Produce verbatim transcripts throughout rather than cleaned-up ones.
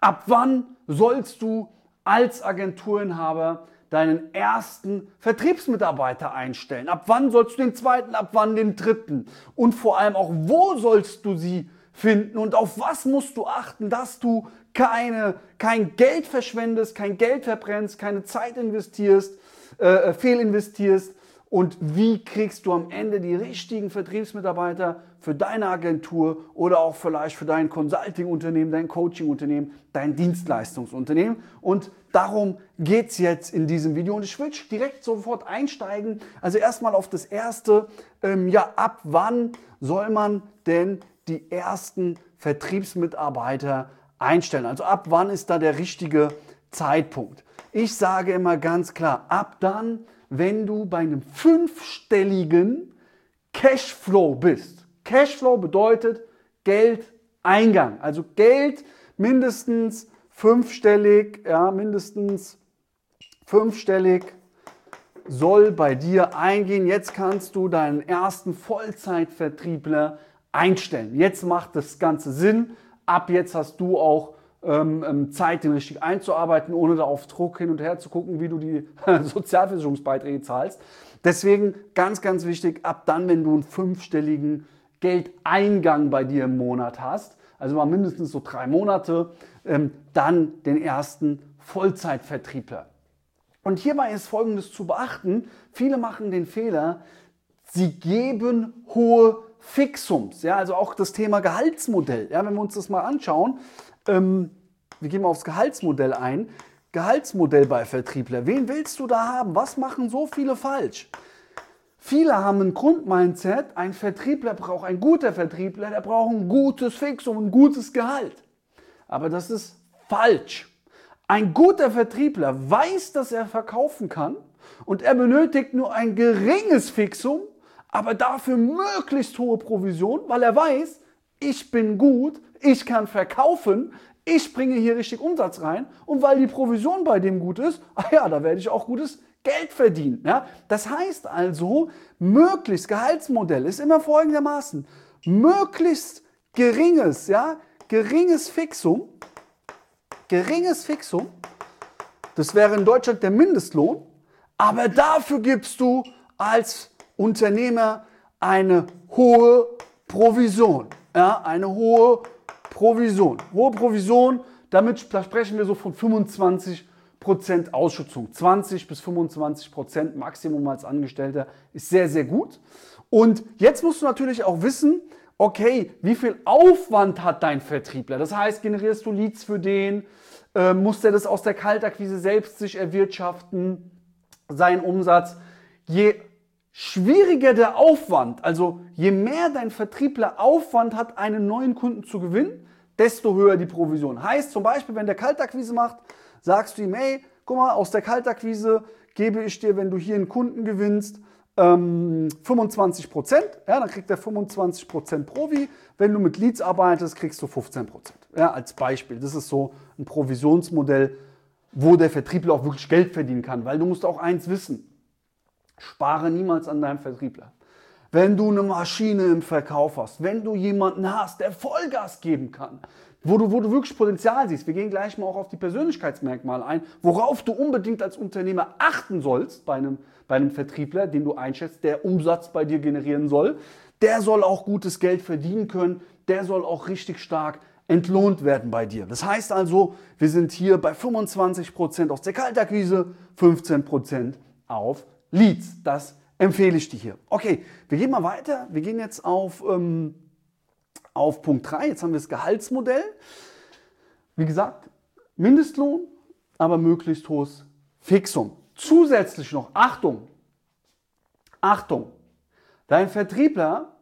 Ab wann sollst du als Agenturinhaber deinen ersten Vertriebsmitarbeiter einstellen? Ab wann sollst du den zweiten, ab wann den dritten? Und vor allem auch, wo sollst du sie finden und auf was musst du achten, dass du keine, kein Geld verschwendest, kein Geld verbrennst, keine Zeit investierst, äh, fehlinvestierst und wie kriegst du am Ende die richtigen Vertriebsmitarbeiter für deine Agentur oder auch vielleicht für dein Consulting-Unternehmen, dein Coaching-Unternehmen, dein Dienstleistungsunternehmen. Und darum geht es jetzt in diesem Video und ich will direkt sofort einsteigen. Also erstmal auf das erste, ähm, ja, ab wann soll man denn die ersten Vertriebsmitarbeiter einstellen? Also ab wann ist da der richtige Zeitpunkt? Ich sage immer ganz klar, ab dann, wenn du bei einem fünfstelligen Cashflow bist. Cashflow bedeutet Geldeingang, also Geld mindestens fünfstellig, ja, mindestens fünfstellig soll bei dir eingehen. Jetzt kannst du deinen ersten Vollzeitvertriebler einstellen. Jetzt macht das Ganze Sinn. Ab jetzt hast du auch ähm, Zeit, den richtig einzuarbeiten, ohne da auf Druck hin und her zu gucken, wie du die Sozialversicherungsbeiträge zahlst. Deswegen ganz, ganz wichtig, ab dann, wenn du einen fünfstelligen Geldeingang bei dir im Monat hast, also mal mindestens so drei Monate, ähm, dann den ersten Vollzeitvertriebler. Und hierbei ist Folgendes zu beachten. Viele machen den Fehler, sie geben hohe Fixums, ja, also auch das Thema Gehaltsmodell. Ja, wenn wir uns das mal anschauen, ähm, wir gehen mal aufs Gehaltsmodell ein. Gehaltsmodell bei Vertriebler. Wen willst du da haben? Was machen so viele falsch? Viele haben ein Grundmindset, ein Vertriebler braucht, ein guter Vertriebler, der braucht ein gutes Fixum, ein gutes Gehalt. Aber das ist falsch. Ein guter Vertriebler weiß, dass er verkaufen kann und er benötigt nur ein geringes Fixum, aber dafür möglichst hohe Provision, weil er weiß, ich bin gut, ich kann verkaufen, ich bringe hier richtig Umsatz rein und weil die Provision bei dem gut ist, ah ja, da werde ich auch gutes Geld verdienen. Ja? Das heißt also, möglichst Gehaltsmodell ist immer folgendermaßen, möglichst geringes, ja, geringes Fixum, geringes Fixum, das wäre in Deutschland der Mindestlohn, aber dafür gibst du als Unternehmer eine hohe Provision. Ja, eine hohe Provision. Hohe Provision, damit da sprechen wir so von fünfundzwanzig Prozent Ausschüttung. zwanzig bis fünfundzwanzig Prozent Maximum als Angestellter ist sehr, sehr gut. Und jetzt musst du natürlich auch wissen, okay, wie viel Aufwand hat dein Vertriebler? Das heißt, generierst du Leads für den? Äh, muss der das aus der Kaltakquise selbst sich erwirtschaften, seinen Umsatz? Je schwieriger der Aufwand, also je mehr dein Vertriebler Aufwand hat, einen neuen Kunden zu gewinnen, desto höher die Provision. Heißt zum Beispiel, wenn der Kaltakquise macht, sagst du ihm, hey, guck mal, aus der Kaltakquise gebe ich dir, wenn du hier einen Kunden gewinnst, ähm, fünfundzwanzig Prozent, ja, dann kriegt er fünfundzwanzig Prozent Provi. Wenn du mit Leads arbeitest, kriegst du fünfzehn Prozent. Ja, als Beispiel. Das ist so ein Provisionsmodell, wo der Vertriebler auch wirklich Geld verdienen kann, weil du musst auch eins wissen. Spare niemals an deinem Vertriebler. Wenn du eine Maschine im Verkauf hast, wenn du jemanden hast, der Vollgas geben kann, wo du, wo du wirklich Potenzial siehst, wir gehen gleich mal auch auf die Persönlichkeitsmerkmale ein, worauf du unbedingt als Unternehmer achten sollst bei einem, bei einem Vertriebler, den du einschätzt, der Umsatz bei dir generieren soll, der soll auch gutes Geld verdienen können, der soll auch richtig stark entlohnt werden bei dir. Das heißt also, wir sind hier bei fünfundzwanzig Prozent aus der Kaltakquise, fünfzehn Prozent auf Leads. Das empfehle ich dir hier. Okay, wir gehen mal weiter. Wir gehen jetzt auf, ähm, auf Punkt drei. Jetzt haben wir das Gehaltsmodell. Wie gesagt, Mindestlohn, aber möglichst hohes Fixum. Zusätzlich noch, Achtung, Achtung, dein Vertriebler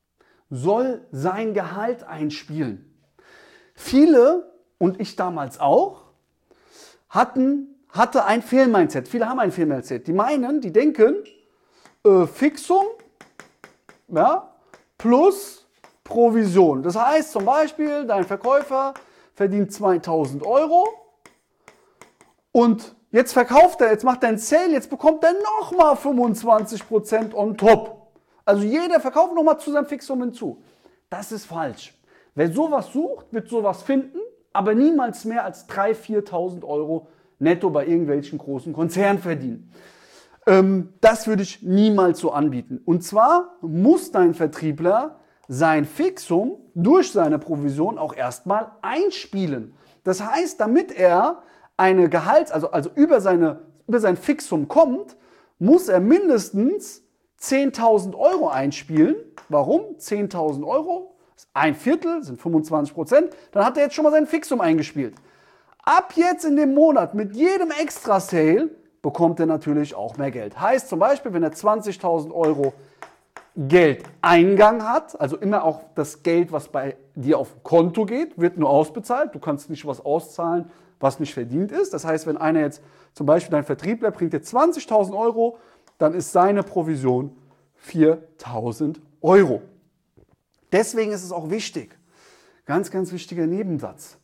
soll sein Gehalt einspielen. Viele, und ich damals auch, hatten hatte ein Fehlmindset. Viele haben ein Fehlmindset. Die meinen, die denken, äh, Fixum, ja, plus Provision. Das heißt zum Beispiel, dein Verkäufer verdient zweitausend Euro und jetzt verkauft er, jetzt macht er einen Sale, jetzt bekommt er nochmal fünfundzwanzig Prozent on top. Also jeder verkauft nochmal zu seinem Fixum hinzu. Das ist falsch. Wer sowas sucht, wird sowas finden, aber niemals mehr als dreitausend, viertausend Euro netto bei irgendwelchen großen Konzernen verdienen. Ähm, das würde ich niemals so anbieten. Und zwar muss dein Vertriebler sein Fixum durch seine Provision auch erstmal einspielen. Das heißt, damit er eine Gehalts-, also, also über, seine, über sein Fixum kommt, muss er mindestens zehntausend Euro einspielen. Warum? zehntausend Euro, ein Viertel, sind fünfundzwanzig Prozent, dann hat er jetzt schon mal sein Fixum eingespielt. Ab jetzt in dem Monat mit jedem Extra-Sale bekommt er natürlich auch mehr Geld. Heißt zum Beispiel, wenn er zwanzigtausend Euro Geldeingang hat, also immer auch das Geld, was bei dir auf Konto geht, wird nur ausbezahlt. Du kannst nicht was auszahlen, was nicht verdient ist. Das heißt, wenn einer jetzt, zum Beispiel dein Vertriebler bringt dir zwanzigtausend Euro, dann ist seine Provision viertausend Euro. Deswegen ist es auch wichtig, ganz, ganz wichtiger Nebensatz.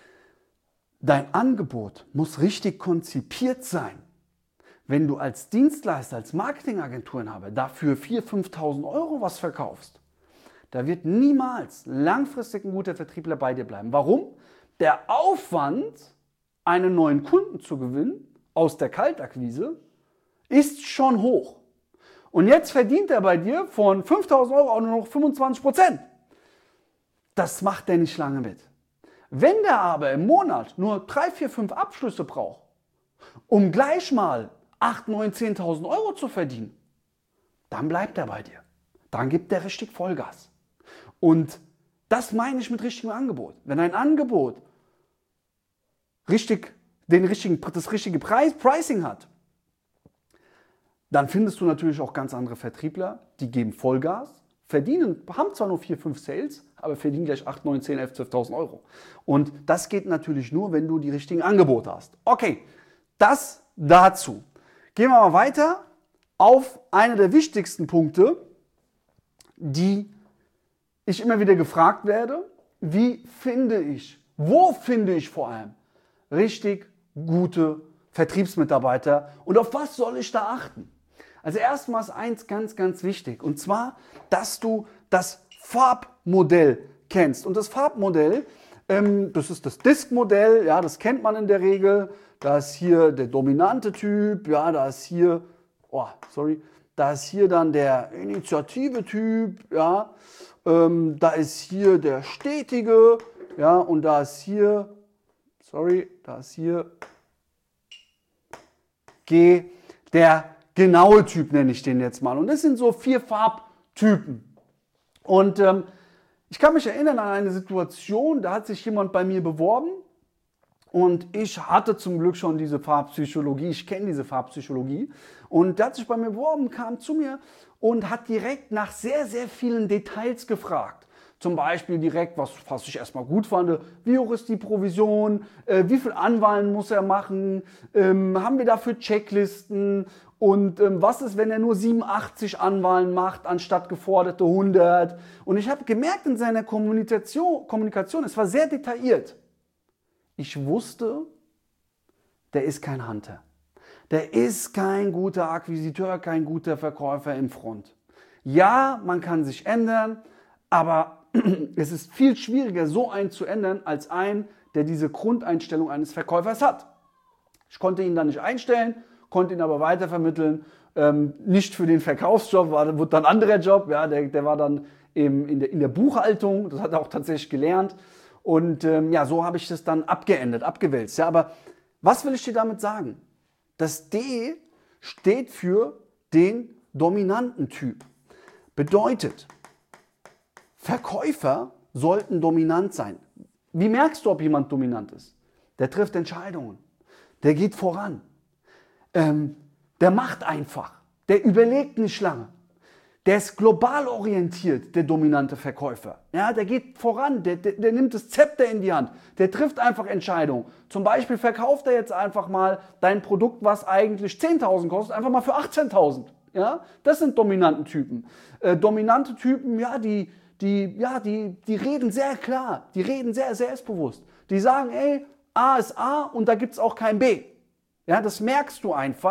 Dein Angebot muss richtig konzipiert sein. Wenn du als Dienstleister, als Marketingagenturinhaber dafür viertausend, fünftausend Euro was verkaufst, da wird niemals langfristig ein guter Vertriebler bei dir bleiben. Warum? Der Aufwand, einen neuen Kunden zu gewinnen aus der Kaltakquise, ist schon hoch. Und jetzt verdient er bei dir von fünftausend Euro auch nur noch fünfundzwanzig Prozent. Das macht er nicht lange mit. Wenn der aber im Monat nur drei, vier, fünf Abschlüsse braucht, um gleich mal achttausend, neuntausend, zehntausend Euro zu verdienen, dann bleibt er bei dir. Dann gibt er richtig Vollgas. Und das meine ich mit richtigem Angebot. Wenn ein Angebot richtig, den richtigen, das richtige Preis, Pricing hat, dann findest du natürlich auch ganz andere Vertriebler, die geben Vollgas, verdienen, haben zwar nur vier, fünf Sales, aber verdienen gleich acht, neun, zehn, elf, zwölftausend Euro. Und das geht natürlich nur, wenn du die richtigen Angebote hast. Okay, das dazu. Gehen wir mal weiter auf einen der wichtigsten Punkte, die ich immer wieder gefragt werde. Wie finde ich, wo finde ich vor allem richtig gute Vertriebsmitarbeiter und auf was soll ich da achten? Also erstmal ist eins ganz, ganz wichtig, und zwar, dass du das Farbmodell kennst. Und das Farbmodell, ähm, das ist das Disk-Modell, ja, das kennt man in der Regel. Da ist hier der dominante Typ, ja, da ist hier, oh, sorry, da ist hier dann der Initiative-Typ, ja, ähm, da ist hier der stetige, ja, und da ist hier, sorry, da ist hier G, der genaue Typ nenne ich den jetzt mal. Und das sind so vier Farbtypen. Und ähm, ich kann mich erinnern an eine Situation, da hat sich jemand bei mir beworben und ich hatte zum Glück schon diese Farbpsychologie, ich kenne diese Farbpsychologie, und der hat sich bei mir beworben, kam zu mir und hat direkt nach sehr, sehr vielen Details gefragt. Zum Beispiel direkt, was, was ich erstmal gut fand, wie hoch ist die Provision, äh, wie viel Anwahlen muss er machen, ähm, haben wir dafür Checklisten und ähm, was ist, wenn er nur siebenundachtzig Anwahlen macht, anstatt geforderte hundert. Und ich habe gemerkt in seiner Kommunikation, Kommunikation, es war sehr detailliert. Ich wusste, der ist kein Hunter. Der ist kein guter Akquisiteur, kein guter Verkäufer im Front. Ja, man kann sich ändern, aber es ist viel schwieriger, so einen zu ändern, als einen, der diese Grundeinstellung eines Verkäufers hat. Ich konnte ihn dann nicht einstellen, konnte ihn aber weitervermitteln. Ähm, nicht für den Verkaufsjob, war, wurde dann ein anderer Job. Ja, der, der war dann im, in, der, in der Buchhaltung, das hat er auch tatsächlich gelernt. Und ähm, ja, so habe ich das dann abgeendet, abgewälzt. Ja, aber was will ich dir damit sagen? Das D steht für den dominanten Typ. Bedeutet, Verkäufer sollten dominant sein. Wie merkst du, ob jemand dominant ist? Der trifft Entscheidungen, der geht voran, ähm, der macht einfach, der überlegt nicht lange. Der ist global orientiert, der dominante Verkäufer. Ja, der geht voran, der, der, der nimmt das Zepter in die Hand, der trifft einfach Entscheidungen. Zum Beispiel verkauft er jetzt einfach mal dein Produkt, was eigentlich zehntausend kostet, einfach mal für achtzehntausend. Ja, das sind dominanten Typen. Äh, dominante Typen, ja, die, die, ja die, die reden sehr klar, die reden sehr selbstbewusst. Die sagen, ey, A ist A und da gibt es auch kein B. Ja, das merkst du einfach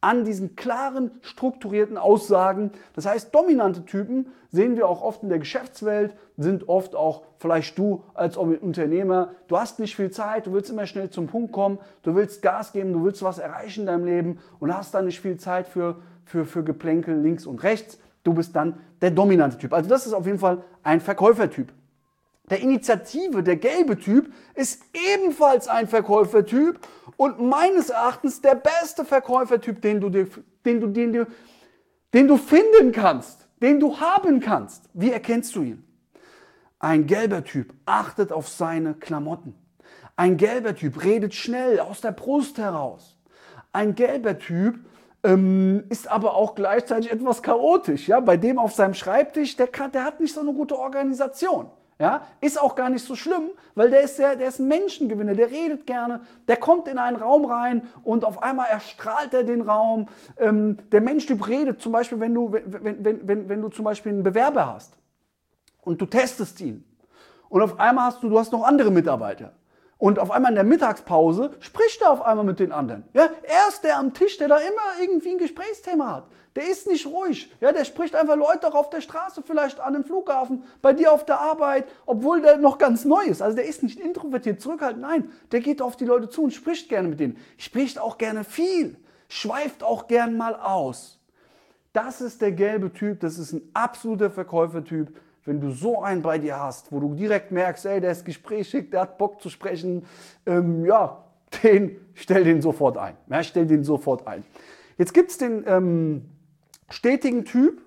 an diesen klaren, strukturierten Aussagen. Das heißt, dominante Typen sehen wir auch oft in der Geschäftswelt, sind oft auch vielleicht du als Unternehmer. Du hast nicht viel Zeit, du willst immer schnell zum Punkt kommen, du willst Gas geben, du willst was erreichen in deinem Leben und hast dann nicht viel Zeit für, für, für Geplänkel links und rechts. Du bist dann der dominante Typ. Also das ist auf jeden Fall ein Verkäufertyp. Der Initiative, der gelbe Typ, ist ebenfalls ein Verkäufertyp und meines Erachtens der beste Verkäufertyp, den du, dir, den, du, den, du, den du finden kannst, den du haben kannst. Wie erkennst du ihn? Ein gelber Typ achtet auf seine Klamotten. Ein gelber Typ redet schnell aus der Brust heraus. Ein gelber Typ ähm, ist aber auch gleichzeitig etwas chaotisch. Ja? Bei dem auf seinem Schreibtisch, der, kann, der hat nicht so eine gute Organisation. Ja, ist auch gar nicht so schlimm, weil der ist, der, der ist ein Menschengewinner, der redet gerne, der kommt in einen Raum rein und auf einmal erstrahlt er den Raum. Ähm, der Menschtyp redet zum Beispiel, wenn du, wenn, wenn, wenn, wenn du zum Beispiel einen Bewerber hast und du testest ihn und auf einmal hast du, du hast noch andere Mitarbeiter. Und auf einmal in der Mittagspause spricht er auf einmal mit den anderen. Ja, er ist der am Tisch, der da immer irgendwie ein Gesprächsthema hat. Der ist nicht ruhig. Ja, der spricht einfach Leute auch auf der Straße, vielleicht an einem Flughafen, bei dir auf der Arbeit, obwohl der noch ganz neu ist. Also der ist nicht introvertiert, zurückhaltend. Nein, der geht auf die Leute zu und spricht gerne mit denen. Spricht auch gerne viel, schweift auch gern mal aus. Das ist der gelbe Typ, das ist ein absoluter Verkäufertyp. Wenn du so einen bei dir hast, wo du direkt merkst, ey, der ist gesprächig, der hat Bock zu sprechen, ähm, ja, den, stell den sofort ein. Ja, stell den sofort ein. Jetzt gibt es den ähm, stetigen Typ.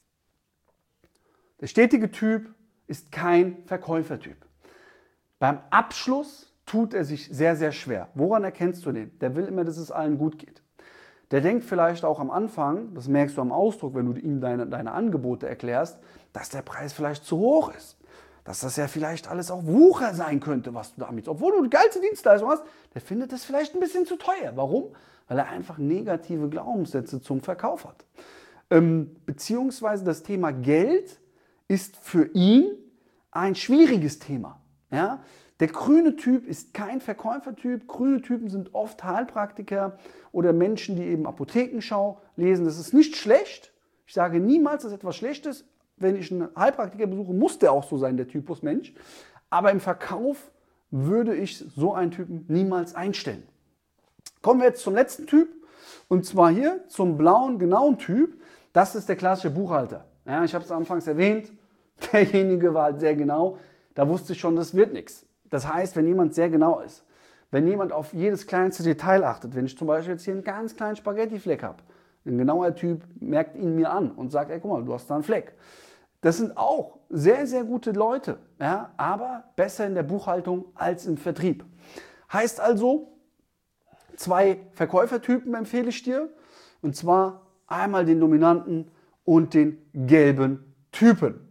Der stetige Typ ist kein Verkäufertyp. Beim Abschluss tut er sich sehr, sehr schwer. Woran erkennst du den? Der will immer, dass es allen gut geht. Der denkt vielleicht auch am Anfang, das merkst du am Ausdruck, wenn du ihm deine, deine Angebote erklärst, dass der Preis vielleicht zu hoch ist. Dass das ja vielleicht alles auch Wucher sein könnte, was du damit, obwohl du die geilste Dienstleistung hast, der findet das vielleicht ein bisschen zu teuer. Warum? Weil er einfach negative Glaubenssätze zum Verkauf hat. Ähm, beziehungsweise das Thema Geld ist für ihn ein schwieriges Thema. Ja? Der grüne Typ ist kein Verkäufertyp. Grüne Typen sind oft Heilpraktiker oder Menschen, die eben Apothekenschau lesen. Das ist nicht schlecht. Ich sage niemals, dass etwas schlecht ist. Wenn ich einen Heilpraktiker besuche, muss der auch so sein, der Typus Mensch. Aber im Verkauf würde ich so einen Typen niemals einstellen. Kommen wir jetzt zum letzten Typ. Und zwar hier zum blauen, genauen Typ. Das ist der klassische Buchhalter. Ja, ich habe es anfangs erwähnt. Derjenige war halt sehr genau. Da wusste ich schon, das wird nichts. Das heißt, wenn jemand sehr genau ist, wenn jemand auf jedes kleinste Detail achtet, wenn ich zum Beispiel jetzt hier einen ganz kleinen Spaghettifleck habe, ein genauer Typ merkt ihn mir an und sagt, ey, guck mal, du hast da einen Fleck. Das sind auch sehr, sehr gute Leute, ja, aber besser in der Buchhaltung als im Vertrieb. Heißt also, zwei Verkäufertypen empfehle ich dir, und zwar einmal den dominanten und den gelben Typen.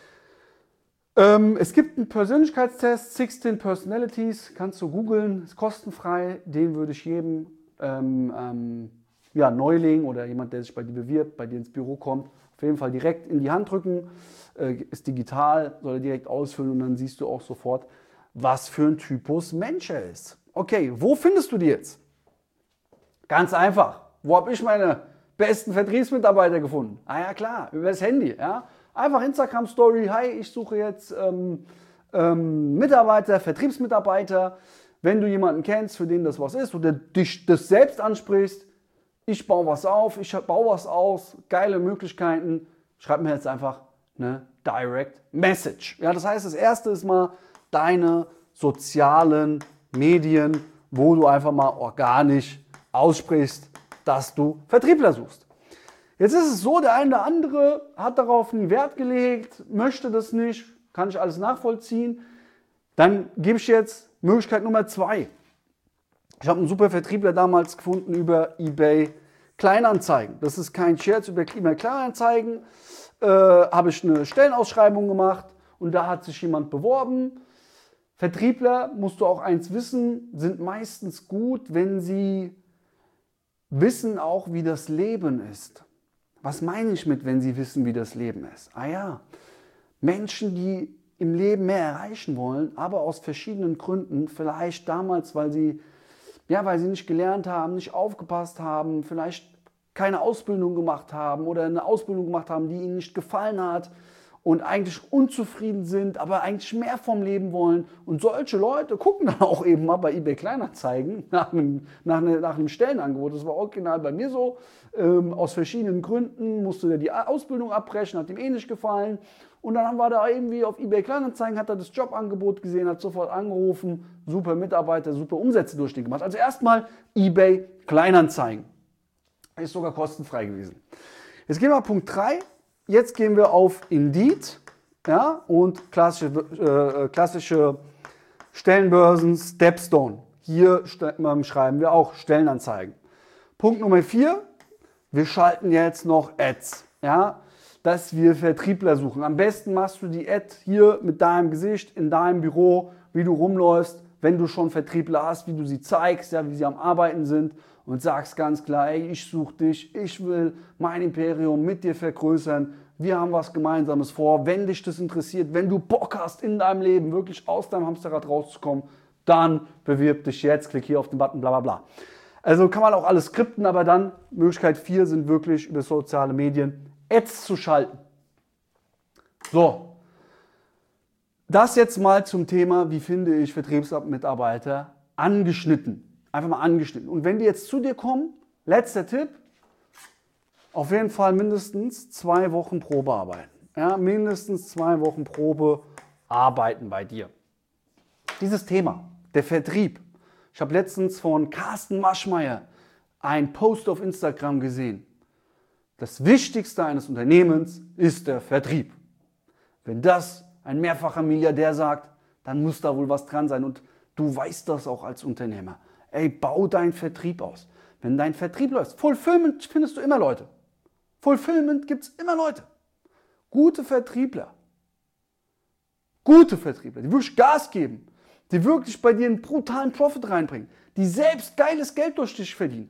Ähm, es gibt einen Persönlichkeitstest, sechzehn Personalities, kannst du googeln, ist kostenfrei, den würde ich jedem ähm, ähm, ja, Neuling oder jemand, der sich bei dir bewirbt, bei dir ins Büro kommt, auf jeden Fall direkt in die Hand drücken, äh, ist digital, soll er direkt ausfüllen und dann siehst du auch sofort, was für ein Typus Mensch er ist. Okay, wo findest du die jetzt? Ganz einfach. Wo habe ich meine besten Vertriebsmitarbeiter gefunden? Ah ja klar, über das Handy. Ja? Einfach Instagram-Story, hi, ich suche jetzt ähm, ähm, Mitarbeiter, Vertriebsmitarbeiter. Wenn du jemanden kennst, für den das was ist oder dich das selbst ansprichst, ich baue was auf, ich baue was aus, geile Möglichkeiten, schreib mir jetzt einfach eine Direct Message. Ja, das heißt, das erste ist mal deine sozialen Medien, wo du einfach mal organisch aussprichst, dass du Vertriebler suchst. Jetzt ist es so, der eine oder andere hat darauf nie Wert gelegt, möchte das nicht, kann ich alles nachvollziehen. Dann gebe ich jetzt Möglichkeit Nummer zwei. Ich habe einen super Vertriebler damals gefunden über eBay Kleinanzeigen. Das ist kein Scherz, über eBay Kleinanzeigen äh, habe ich eine Stellenausschreibung gemacht und da hat sich jemand beworben. Vertriebler, musst du auch eins wissen, sind meistens gut, wenn sie wissen auch, wie das Leben ist. Was meine ich mit, wenn sie wissen, wie das Leben ist? Ah ja, Menschen, die im Leben mehr erreichen wollen, aber aus verschiedenen Gründen, vielleicht damals, weil sie, ja, weil sie nicht gelernt haben, nicht aufgepasst haben, vielleicht keine Ausbildung gemacht haben oder eine Ausbildung gemacht haben, die ihnen nicht gefallen hat und eigentlich unzufrieden sind, aber eigentlich mehr vom Leben wollen. Und solche Leute gucken dann auch eben mal bei eBay Kleinanzeigen nach einem, nach eine, nach einem Stellenangebot. Das war original bei mir so. Ähm, aus verschiedenen Gründen musste er die Ausbildung abbrechen, hat ihm eh nicht gefallen. Und dann war da irgendwie auf eBay Kleinanzeigen, hat er das Jobangebot gesehen, hat sofort angerufen, super Mitarbeiter, super Umsätze durch den gemacht. Also erstmal eBay Kleinanzeigen. Ist sogar kostenfrei gewesen. Jetzt gehen wir auf Punkt drei. Jetzt gehen wir auf Indeed, ja, und klassische, äh, klassische Stellenbörsen, Stepstone. Hier schreiben wir auch Stellenanzeigen. Punkt Nummer vier, wir schalten jetzt noch Ads, ja, dass wir Vertriebler suchen. Am besten machst du die Ad hier mit deinem Gesicht in deinem Büro, wie du rumläufst, wenn du schon Vertriebler hast, wie du sie zeigst, ja, wie sie am Arbeiten sind und sagst ganz klar, ey, ich suche dich, ich will mein Imperium mit dir vergrößern, wir haben was Gemeinsames vor, wenn dich das interessiert, wenn du Bock hast, in deinem Leben wirklich aus deinem Hamsterrad rauszukommen, dann bewirb dich jetzt, klick hier auf den Button, bla bla bla. Also kann man auch alles skripten, aber dann Möglichkeit vier sind wirklich über soziale Medien Ads zu schalten. So, das jetzt mal zum Thema, wie finde ich Vertriebsmitarbeiter, angeschnitten. Einfach mal angeschnitten. Und wenn die jetzt zu dir kommen, letzter Tipp, auf jeden Fall mindestens zwei Wochen Probe arbeiten. Ja, mindestens zwei Wochen Probe arbeiten bei dir. Dieses Thema, der Vertrieb. Ich habe letztens von Carsten Maschmeyer einen Post auf Instagram gesehen. Das Wichtigste eines Unternehmens ist der Vertrieb. Wenn das ein mehrfacher Milliardär sagt, dann muss da wohl was dran sein. Und du weißt das auch als Unternehmer. Ey, bau deinen Vertrieb aus. Wenn dein Vertrieb läuft, Fulfillment findest du immer Leute. Fulfillment gibt es immer Leute. Gute Vertriebler. Gute Vertriebler, die wirklich Gas geben. Die wirklich bei dir einen brutalen Profit reinbringen. Die selbst geiles Geld durch dich verdienen.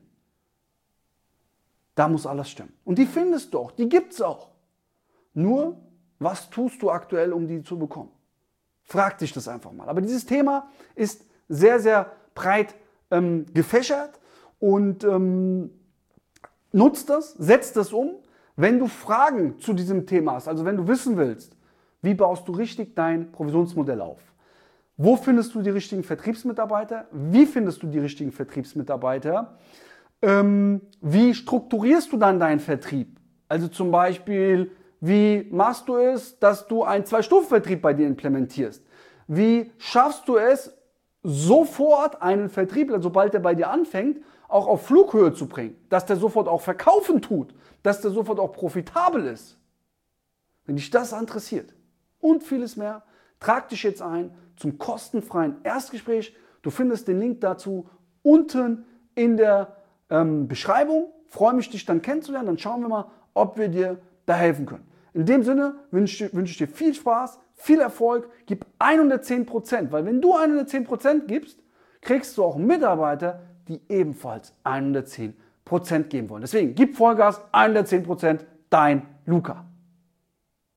Da muss alles stimmen. Und die findest du auch, die gibt es auch. Nur, was tust du aktuell, um die zu bekommen? Frag dich das einfach mal. Aber dieses Thema ist sehr, sehr breit ähm, gefächert und ähm, nutzt das, setzt das um. Wenn du Fragen zu diesem Thema hast, also wenn du wissen willst, wie baust du richtig dein Provisionsmodell auf? Wo findest du die richtigen Vertriebsmitarbeiter? Wie findest du die richtigen Vertriebsmitarbeiter? Ähm, wie strukturierst du dann deinen Vertrieb? Also zum Beispiel, wie machst du es, dass du einen Zwei-Stufen-Vertrieb bei dir implementierst? Wie schaffst du es, sofort einen Vertriebler, sobald er bei dir anfängt, auch auf Flughöhe zu bringen? Dass der sofort auch verkaufen tut, dass der sofort auch profitabel ist. Wenn dich das interessiert und vieles mehr, trag dich jetzt ein zum kostenfreien Erstgespräch. Du findest den Link dazu unten in der ähm, Beschreibung. Freue mich, dich dann kennenzulernen. Dann schauen wir mal, ob wir dir da helfen können. In dem Sinne wünsche, wünsche ich dir viel Spaß, viel Erfolg. Gib hundertzehn Prozent, weil wenn du hundertzehn Prozent gibst, kriegst du auch Mitarbeiter, die ebenfalls hundertzehn Prozent geben wollen. Deswegen gib Vollgas, hundertzehn Prozent, dein Luca.